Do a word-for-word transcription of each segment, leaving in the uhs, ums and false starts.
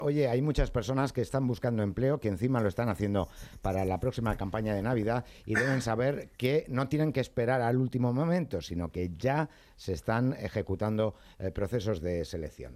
Oye, hay muchas personas que están buscando empleo, que encima lo están haciendo para la próxima campaña de Navidad y deben saber que no tienen que esperar al último momento, sino que ya se están ejecutando eh, procesos de selección.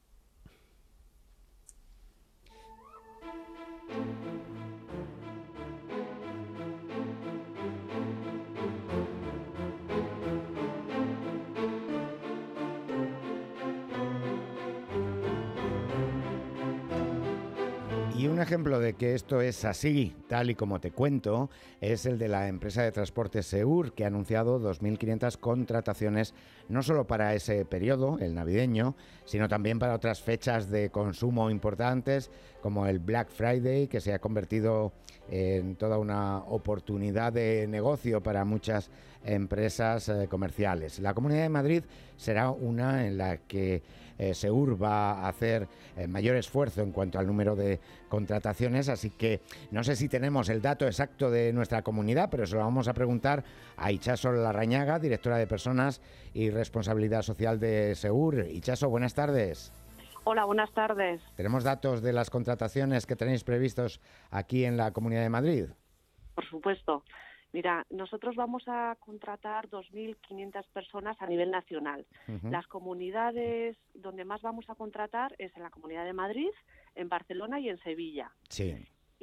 Y un ejemplo de que esto es así, tal y como te cuento, es el de la empresa de transporte Seur, que ha anunciado dos mil quinientas contrataciones no solo para ese periodo, el navideño, sino también para otras fechas de consumo importantes, como el Black Friday, que se ha convertido en toda una oportunidad de negocio para muchas empresas eh, comerciales. La Comunidad de Madrid será una en la que eh, Seur va a hacer eh, mayor esfuerzo en cuanto al número de contrataciones, así que no sé si tenemos el dato exacto de nuestra comunidad, pero se lo vamos a preguntar a Itxaso Larrañaga, directora de Personas y Responsabilidad Social de Seur. Itxaso, buenas tardes. Hola, buenas tardes. ¿Tenemos datos de las contrataciones que tenéis previstos aquí en la Comunidad de Madrid? Por supuesto. Mira, nosotros vamos a contratar dos mil quinientas personas a nivel nacional. Uh-huh. Las comunidades donde más vamos a contratar es en la Comunidad de Madrid, en Barcelona y en Sevilla. Sí.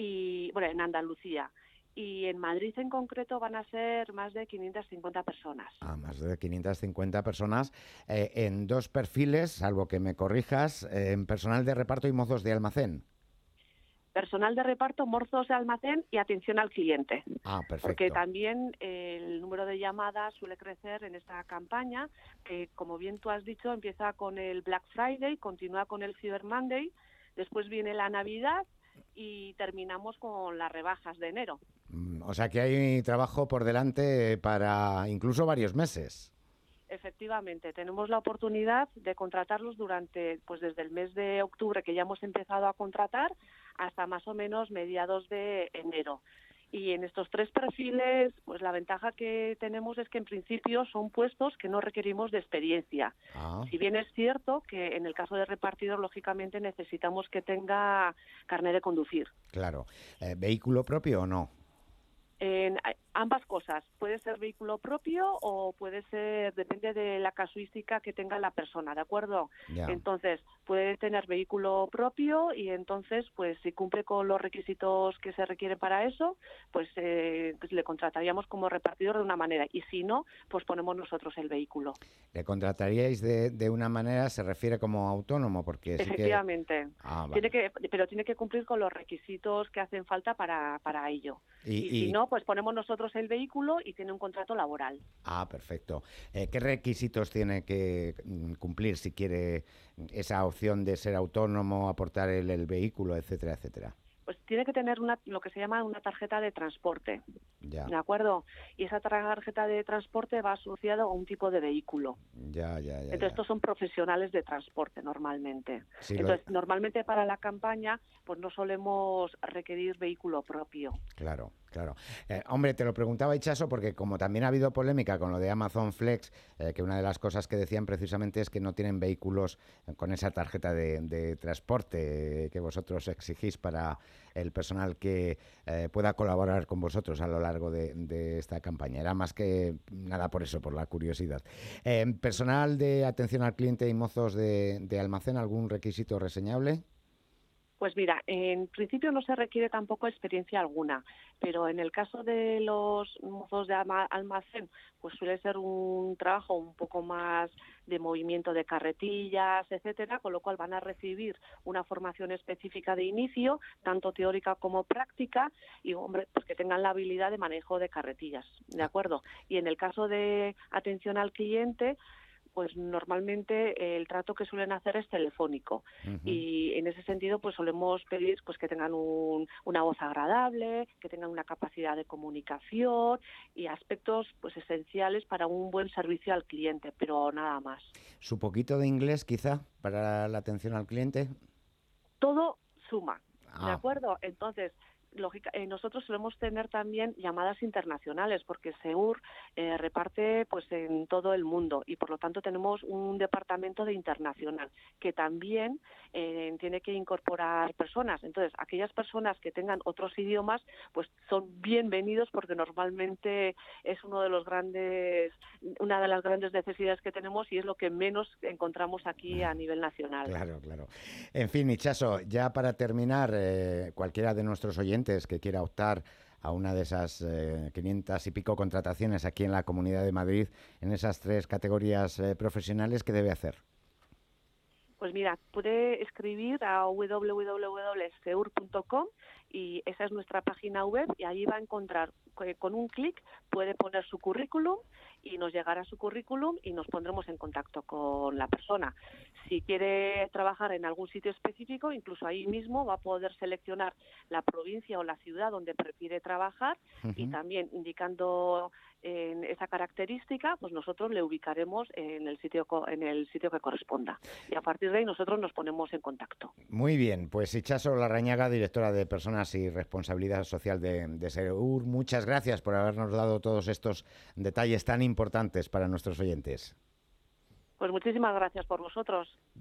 Y, bueno, en Andalucía. Y en Madrid en concreto van a ser más de quinientas cincuenta personas. Ah, más de quinientas cincuenta personas eh, en dos perfiles, salvo que me corrijas, eh, en personal de reparto y mozos de almacén. Personal de reparto, mozos de almacén y atención al cliente. Ah, perfecto. Porque también eh, el número de llamadas suele crecer en esta campaña, que como bien tú has dicho, empieza con el Black Friday, continúa con el Cyber Monday, después viene la Navidad y terminamos con las rebajas de enero. O sea que hay trabajo por delante para incluso varios meses. Efectivamente, tenemos la oportunidad de contratarlos durante, pues desde el mes de octubre, que ya hemos empezado a contratar, hasta más o menos mediados de enero. Y en estos tres perfiles, pues la ventaja que tenemos es que en principio son puestos que no requerimos de experiencia. Ah. Si bien es cierto que en el caso de repartidor, lógicamente necesitamos que tenga carnet de conducir. Claro. Eh, ¿Vehículo propio o no? En ambas cosas. Puede ser vehículo propio o puede ser, depende de la casuística que tenga la persona, ¿de acuerdo? Ya. Entonces, puede tener vehículo propio y entonces, pues si cumple con los requisitos que se requieren para eso, pues, eh, pues le contrataríamos como repartidor de una manera. Y si no, pues ponemos nosotros el vehículo. ¿Le contrataríais de, de una manera, se refiere como autónomo? Porque Efectivamente. Sí que... ah, vale. Tiene que, pero tiene que cumplir con los requisitos que hacen falta para, para ello. Y, y, y si no, pues ponemos nosotros el vehículo y tiene un contrato laboral. Ah, perfecto. Eh, ¿Qué requisitos tiene que cumplir si quiere esa opción de ser autónomo, aportar el, el vehículo, etcétera, etcétera? Pues tiene que tener una, lo que se llama una tarjeta de transporte, ya. ¿De acuerdo? Y esa tarjeta de transporte va asociada a un tipo de vehículo. Ya, ya, ya. Entonces, ya. estos son profesionales de transporte normalmente. Sí, Entonces, lo... normalmente para la campaña, pues no solemos requerir vehículo propio. Claro. Claro. Eh, hombre, te lo preguntaba, Itxaso, porque como también ha habido polémica con lo de Amazon Flex, eh, que una de las cosas que decían precisamente es que no tienen vehículos con esa tarjeta de, de transporte eh, que vosotros exigís para el personal que eh, pueda colaborar con vosotros a lo largo de, de esta campaña. Era más que nada por eso, por la curiosidad. Eh, ¿Personal de atención al cliente y mozos de, de almacén, algún requisito reseñable? Pues mira, en principio no se requiere tampoco experiencia alguna, pero en el caso de los mozos de almacén, pues suele ser un trabajo un poco más de movimiento de carretillas, etcétera, con lo cual van a recibir una formación específica de inicio, tanto teórica como práctica, y hombre, pues que tengan la habilidad de manejo de carretillas, ¿de acuerdo? Y en el caso de atención al cliente, pues normalmente el trato que suelen hacer es telefónico. Uh-huh. Y en ese sentido pues solemos pedir pues que tengan un, una voz agradable, que tengan una capacidad de comunicación y aspectos pues esenciales para un buen servicio al cliente, pero nada más. ¿Su poquito de inglés quizá para la atención al cliente? Todo suma, ah. ¿de acuerdo? Entonces, lógica, eh, nosotros solemos tener también llamadas internacionales porque Seur eh, reparte pues en todo el mundo y por lo tanto tenemos un departamento de internacional que también eh, tiene que incorporar personas. Entonces, aquellas personas que tengan otros idiomas pues son bienvenidos porque normalmente es uno de los grandes, una de las grandes necesidades que tenemos y es lo que menos encontramos aquí a nivel nacional. Claro, claro. En fin, Itxaso, ya para terminar, eh, cualquiera de nuestros oyentes que quiera optar a una de esas eh, quinientas y pico contrataciones aquí en la Comunidad de Madrid, en esas tres categorías eh, profesionales, ¿qué debe hacer? Pues mira, puede escribir a w w w punto seur punto com y esa es nuestra página web y ahí va a encontrar, eh, con un clic puede poner su currículum y nos llegará su currículum y nos pondremos en contacto con la persona. Si quiere trabajar en algún sitio específico, incluso ahí mismo va a poder seleccionar la provincia o la ciudad donde prefiere trabajar uh-huh. y también indicando en esa característica, pues nosotros le ubicaremos en el sitio en el sitio que corresponda. Y a partir de ahí nosotros nos ponemos en contacto. Muy bien, pues Itxaso Larrañaga, directora de Personas y Responsabilidad Social de, de Seur, muchas gracias por habernos dado todos estos detalles tan importantes para nuestros oyentes. Pues muchísimas gracias por vosotros.